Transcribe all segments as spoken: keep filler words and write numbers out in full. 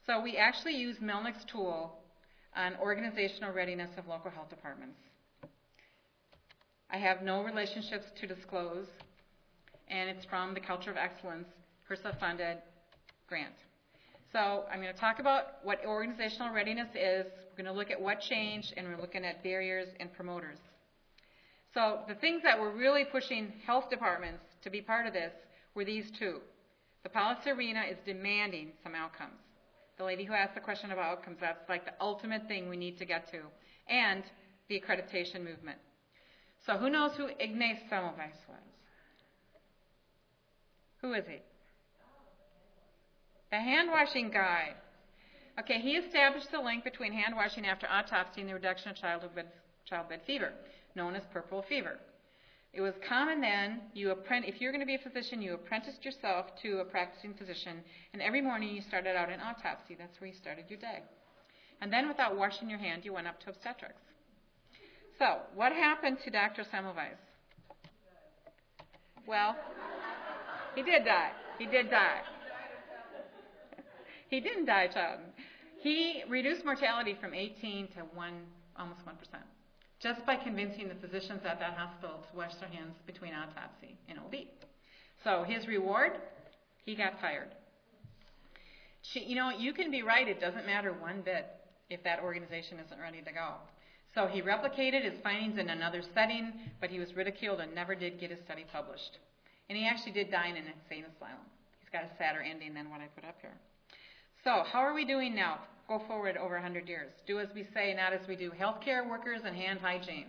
So we actually use Melnick's tool on organizational readiness of local health departments. I have no relationships to disclose, and it's from the Culture of Excellence, HRSA-funded grant. So I'm going to talk about what organizational readiness is. We're going to look at what changed, and we're looking at barriers and promoters. So the things that were really pushing health departments to be part of this were these two. The policy arena is demanding some outcomes. The lady who asked the question about outcomes, that's like the ultimate thing we need to get to, and the accreditation movement. So who knows who Ignace Semmelweis was? Who is he? The hand-washing guy. Okay, he established the link between hand-washing after autopsy and the reduction of childbed, childbed fever, known as puerperal fever. It was common then, you apprentice, if you're going to be a physician, you apprenticed yourself to a practicing physician, and every morning you started out in autopsy. That's where you started your day. And then without washing your hand, you went up to obstetrics. So what happened to Doctor Semmelweis? Well, he did die. He did die. He didn't die, child. He reduced mortality from eighteen to one, almost one percent, just by convincing the physicians at that hospital to wash their hands between autopsy and O B. So his reward, he got fired. She, you know, you can be right. It doesn't matter one bit if that organization isn't ready to go. So he replicated his findings in another setting, but he was ridiculed and never did get his study published. And he actually did die in an insane asylum. He's got a sadder ending than what I put up here. So how are we doing now? Go forward over one hundred years. Do as we say, not as we do. Healthcare workers and hand hygiene.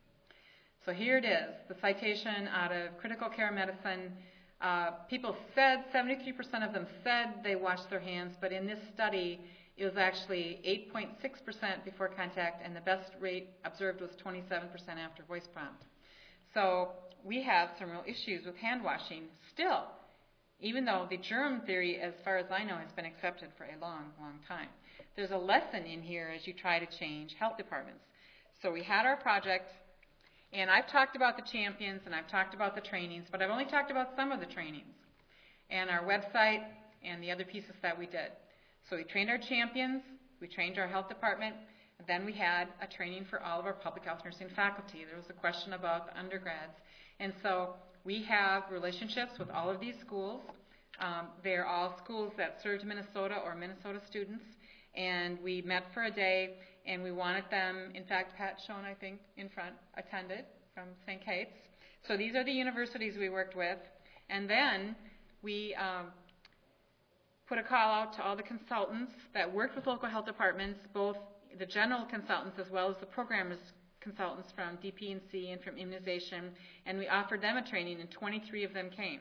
So here it is, the citation out of Critical Care Medicine. Uh, people said, seventy-three percent of them said they washed their hands, but in this study, it was actually eight point six percent before contact, and the best rate observed was twenty-seven percent after voice prompt. So we have some real issues with hand washing still, even though the germ theory, as far as I know, has been accepted for a long, long time. There's a lesson in here as you try to change health departments. So we had our project, and I've talked about the champions, and I've talked about the trainings, but I've only talked about some of the trainings, and our website, and the other pieces that we did. So we trained our champions, we trained our health department, and then we had a training for all of our public health nursing faculty. There was a question about the undergrads. And so we have relationships with all of these schools. Um, they're all schools that served Minnesota or Minnesota students. And we met for a day, and we wanted them, in fact, Pat Schoen, I think, in front, attended from Saint Kate's. So these are the universities we worked with. And then we um, put a call out to all the consultants that worked with local health departments, both the general consultants as well as the programmers consultants from D P and C and from immunization, and we offered them a training, and twenty-three of them came.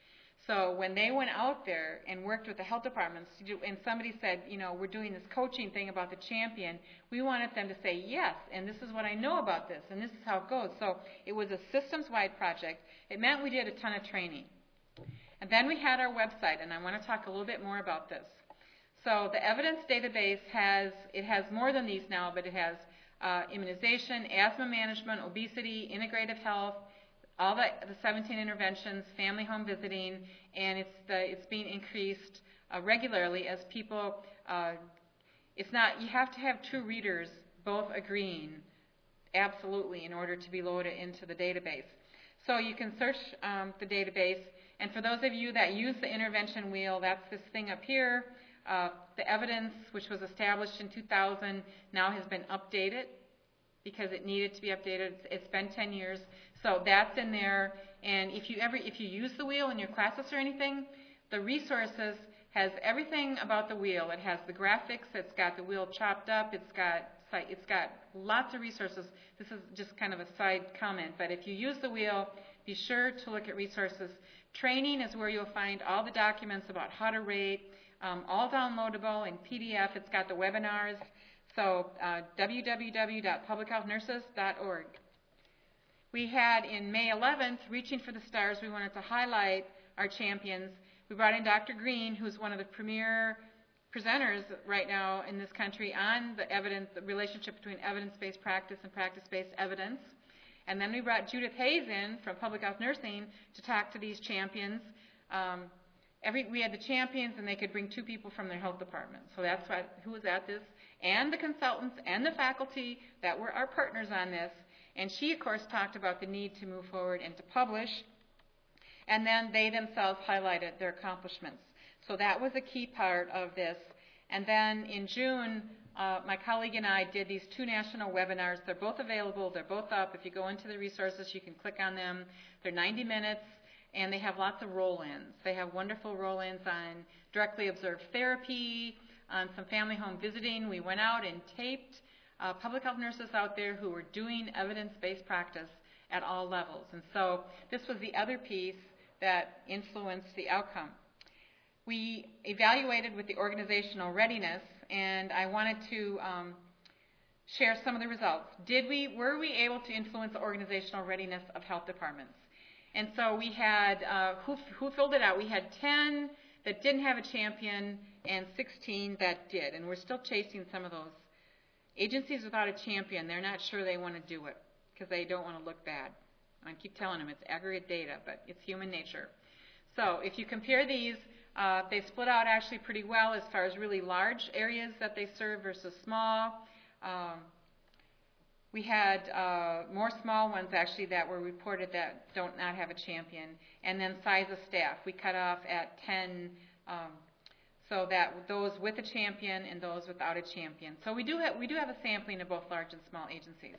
So when they went out there and worked with the health departments, to do, and somebody said, you know, we're doing this coaching thing about the champion, we wanted them to say, yes, and this is what I know about this, and this is how it goes. So it was a systems-wide project. It meant we did a ton of training. And then we had our website, and I want to talk a little bit more about this. So the evidence database has, it has more than these now, but it has uh, immunization, asthma management, obesity, integrative health, all the, the seventeen interventions, family home visiting, and it's, the, it's being increased uh, regularly as people, uh, it's not, you have to have two readers both agreeing absolutely in order to be loaded into the database. So you can search um, the database, and for those of you that use the intervention wheel, that's this thing up here. Uh, the evidence, which was established in two thousand, now has been updated because it needed to be updated. It's been ten years. So that's in there. And if you ever, if you use the wheel in your classes or anything, the resources has everything about the wheel. It has the graphics. It's got the wheel chopped up. It's got it's got lots of resources. This is just kind of a side comment, but if you use the wheel, be sure to look at resources. Training is where you'll find all the documents about how to rate, um, all downloadable in P D F. It's got the webinars. So uh, w w w dot public health nurses dot org. We had in May eleventh, Reaching for the Stars, we wanted to highlight our champions. We brought in Doctor Green, who's one of the premier presenters right now in this country on the evidence, the relationship between evidence-based practice and practice-based evidence. And then we brought Judith Hayes in from Public Health Nursing to talk to these champions. Um, every we had the champions, and they could bring two people from their health department. So that's what, who was at this, and the consultants and the faculty that were our partners on this. And she, of course, talked about the need to move forward and to publish. And then they themselves highlighted their accomplishments. So that was a key part of this. And then in June, uh, my colleague and I did these two national webinars. They're both available. They're both up. If you go into the resources, you can click on them. They're ninety minutes, and they have lots of roll-ins. They have wonderful roll-ins on directly observed therapy, on some family home visiting. We went out and taped uh, public health nurses out there who were doing evidence-based practice at all levels. And so this was the other piece that influenced the outcome. We evaluated with the organizational readiness, and I wanted to um, share some of the results. Did we, were we able to influence the organizational readiness of health departments? And so we had, uh, who, who filled it out? We had ten that didn't have a champion and sixteen that did, and we're still chasing some of those. Agencies without a champion, they're not sure they want to do it because they don't want to look bad. I keep telling them it's aggregate data, but it's human nature. So if you compare these, uh, they split out actually pretty well as far as really large areas that they serve versus small. Um, we had uh, more small ones actually that were reported that don't not have a champion, and then size of staff. We cut off at ten, um, so that those with a champion and those without a champion. So we do have we do have a sampling of both large and small agencies.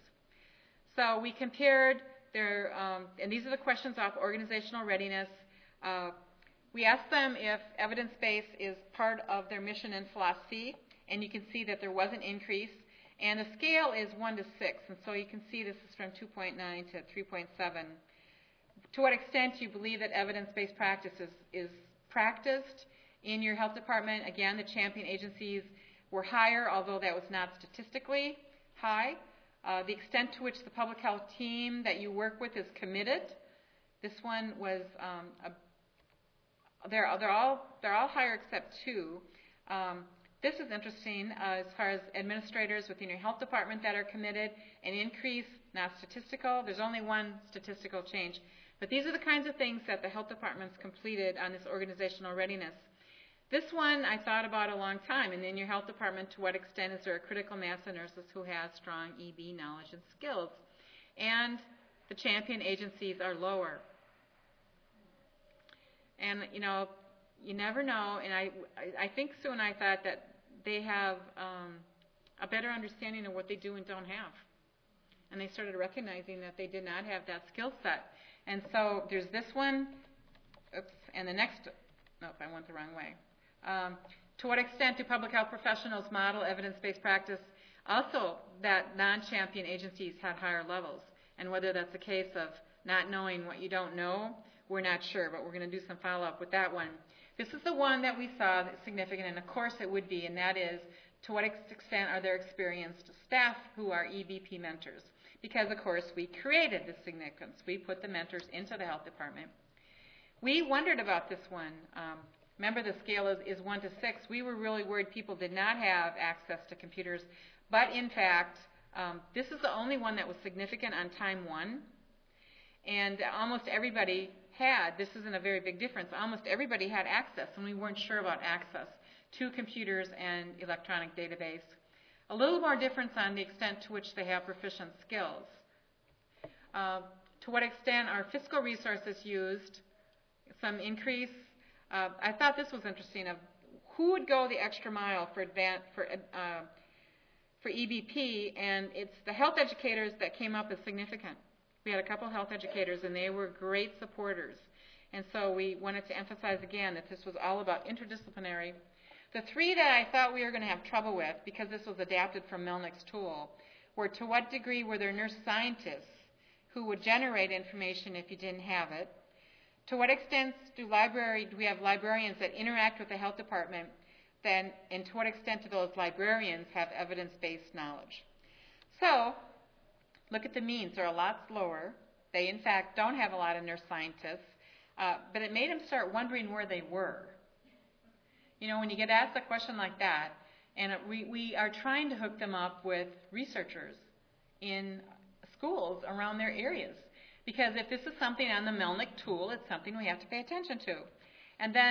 So we compared their, um, and these are the questions off organizational readiness. Uh, we asked them if evidence-based is part of their mission and philosophy, and you can see that there was an increase. And the scale is one to six, and so you can see this is from two point nine to three point seven. To what extent you believe that evidence-based practice is, is practiced in your health department? Again, the champion agencies were higher, although that was not statistically high. Uh, the extent to which the public health team that you work with is committed. This one was, um, a, they're, they're, all, they're all higher except two. Um, this is interesting uh, as far as administrators within your health department that are committed. An increase, not statistical. There's only one statistical change. But these are the kinds of things that the health departments completed on this organizational readiness. This one I thought about a long time, and in your health department, to what extent is there a critical mass of nurses who have strong E B knowledge and skills? And the champion agencies are lower. And, you know, you never know, and I, I think Sue and I thought that they have um, a better understanding of what they do and don't have. And they started recognizing that they did not have that skill set. And so there's this one, oops, and the next, nope, I went the wrong way. Um, to what extent do public health professionals model evidence-based practice? Also, that non-champion agencies had higher levels, and whether that's a case of not knowing what you don't know, we're not sure, but we're going to do some follow-up with that one. This is the one that we saw that's significant, and of course it would be, and that is, to what extent are there experienced staff who are E B P mentors? Because, of course, we created this significance. We put the mentors into the health department. We wondered about this one. Um, Remember, the scale is, is one to six. We were really worried people did not have access to computers. But, in fact, um, this is the only one that was significant on time one. And almost everybody had, this isn't a very big difference, almost everybody had access, and we weren't sure about access to computers and electronic database. A little more difference on the extent to which they have proficient skills. Uh, to what extent are fiscal resources used? Some increase. Uh, I thought this was interesting, of who would go the extra mile for advan for uh, for E B P, and it's the health educators that came up as significant. We had a couple health educators, and they were great supporters. And so we wanted to emphasize again that this was all about interdisciplinary. The three that I thought we were going to have trouble with, because this was adapted from Melnick's tool, were to what degree were there nurse scientists who would generate information if you didn't have it? To what extent do library do we have librarians that interact with the health department, then, and to what extent do those librarians have evidence-based knowledge? So, look at the means. They're a lot lower. They, in fact, don't have a lot of nurse scientists, uh, but it made them start wondering where they were. You know, when you get asked a question like that, and we, we are trying to hook them up with researchers in schools around their areas. Because if this is something on the Melnick tool, it's something we have to pay attention to. And then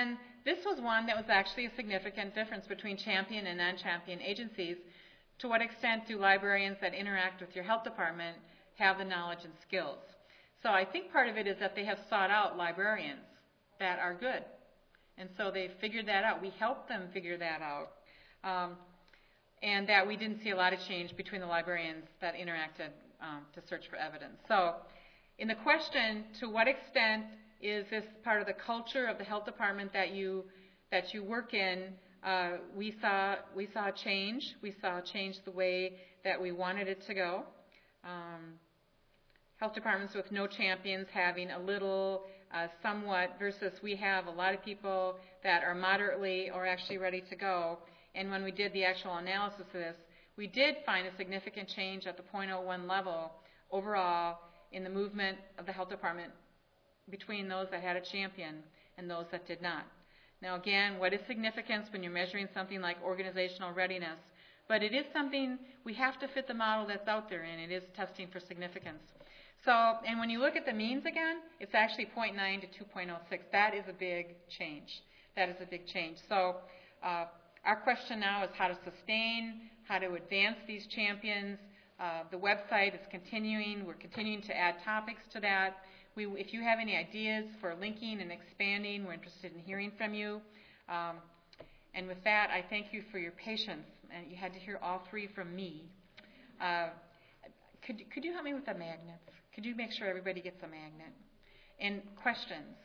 this was one that was actually a significant difference between champion and non-champion agencies. To what extent do librarians that interact with your health department have the knowledge and skills? So I think part of it is that they have sought out librarians that are good. And so they figured that out. We helped them figure that out. Um, and that we didn't see a lot of change between the librarians that interacted um, to search for evidence. So in the question, to what extent is this part of the culture of the health department that you that you work in, uh, we saw we saw a change. We saw a change the way that we wanted it to go. Um, health departments with no champions having a little, uh, somewhat, versus we have a lot of people that are moderately or actually ready to go. And when we did the actual analysis of this, we did find a significant change at the zero point zero one level overall in the movement of the health department between those that had a champion and those that did not. Now again, what is significance when you're measuring something like organizational readiness? But it is something we have to fit the model that's out there, and it is testing for significance. So, and when you look at the means again, it's actually zero point nine to two point zero six. That is a big change. That is a big change. So uh, our question now is how to sustain, how to advance these champions. Uh, the website is continuing. We're continuing to add topics to that. We, if you have any ideas for linking and expanding, we're interested in hearing from you. Um, and with that, I thank you for your patience. And you had to hear all three from me. Uh, could, could you help me with the magnets? Could you make sure everybody gets a magnet? And questions?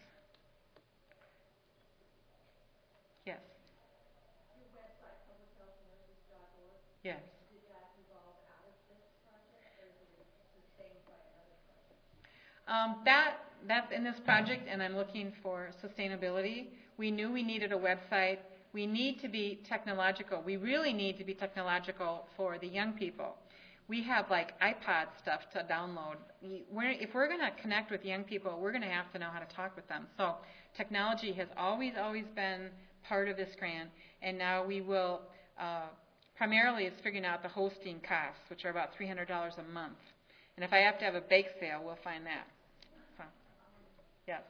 Yes. Your website, public health nurses dot org. Yes. Did that evolve out of this project, or is it sustained by another project? Um, that, that's in this project, and I'm looking for sustainability. We knew we needed a website. We need to be technological. We really need to be technological for the young people. We have like iPod stuff to download. We're, if we're going to connect with young people, we're going to have to know how to talk with them. So technology has always, always been part of this grant, and now we will, uh, primarily it's figuring out the hosting costs, which are about three hundred dollars a month. And if I have to have a bake sale, we'll find that. So, yes.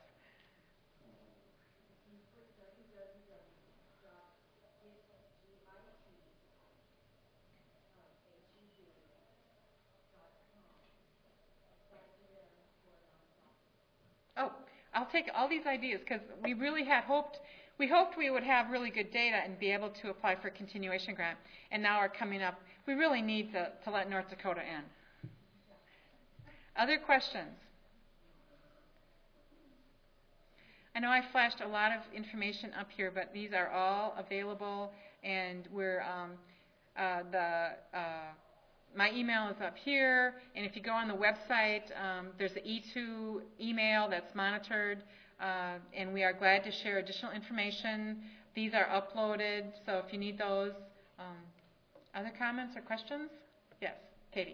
Oh, I'll take all these ideas because we really had hoped, we hoped we would have really good data and be able to apply for a continuation grant. And now are coming up, we really need to, to let North Dakota in. Other questions? I know I flashed a lot of information up here, but these are all available, and we're, um, uh, the, uh, my email is up here, and if you go on the website, um, there's an E two email that's monitored, uh, and we are glad to share additional information. These are uploaded, so if you need those. Um, other comments or questions? Yes, Katie.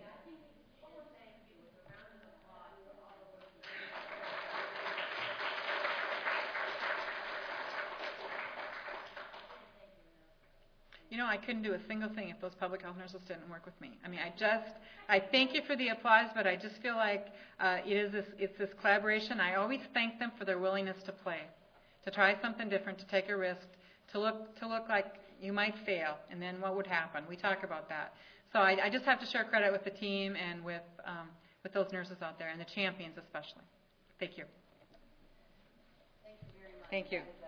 You know, I couldn't do a single thing if those public health nurses didn't work with me. I mean, I just, I thank you for the applause, but I just feel like uh, it is this, it's this collaboration. I always thank them for their willingness to play, to try something different, to take a risk, to look, to look like you might fail, and then what would happen? We talk about that. So I, I just have to share credit with the team and with, um, with those nurses out there, and the champions especially. Thank you. Thank you very much. Thank you.